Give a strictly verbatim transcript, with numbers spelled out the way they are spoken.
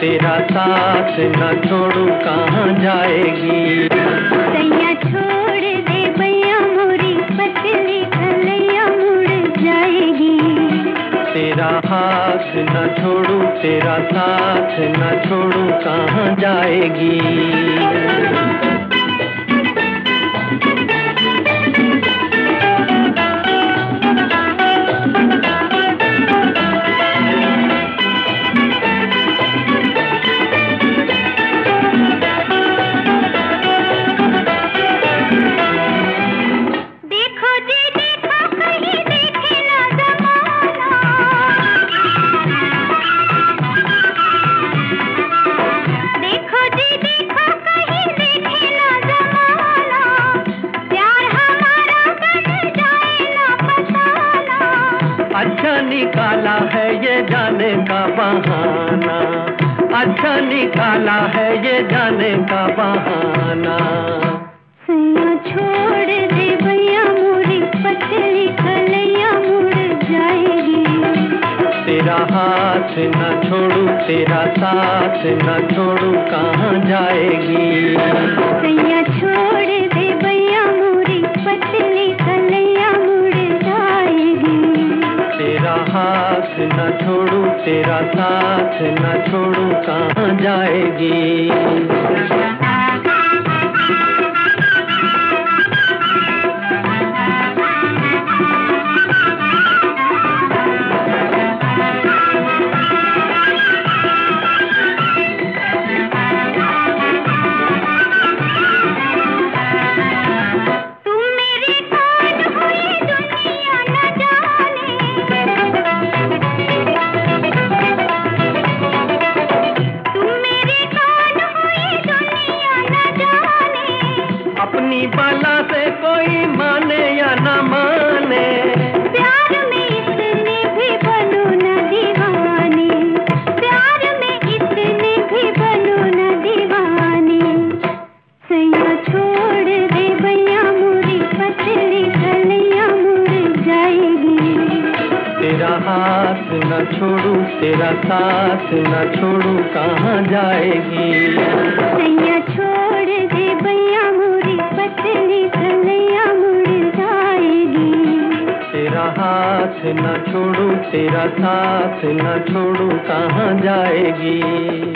तेरा साथ न छोड़ू कहाँ जाएगी। सैया छोड़ दे भैया मोरी पतली कलैया मुड़ जाएगी। तेरा हाथ न छोड़ू तेरा साथ न छोड़ू कहाँ जाएगी। अच्छा निकाला है ये जाने का बहाना, अच्छा निकाला है ये जाने का बहाना। सैया छोड़ दे भैया मोरी पतली कलैया मुड़ जाएगी। तेरा हाथ न छोड़ू तेरा साथ न छोड़ू कहाँ जाएगी। सैया छोड़ दे भैया मोरी पतली कलैया मुड़ जाएगी। तेरा हाथ न छोड़ू तेरा साथ न छोड़ू कहाँ जाएगी। अपनी बाला से कोई माने या न माने, प्यार में इतने भी बनो न दीवाने, प्यार में इतने भी बनो न दीवाने। सैया छोड़ दे भैया मोरी पतली कलैया मुड़ जाएगी। तेरा हाथ न छोड़ू तेरा साथ न छोड़ू कहाँ जाएगी। सैया छोड़ दे भैया मोरी पतली कलैया मुड़ जाएगी। तेरा हाथ न छोड़ू तेरा साथ न छोड़ू कहाँ जाएगी।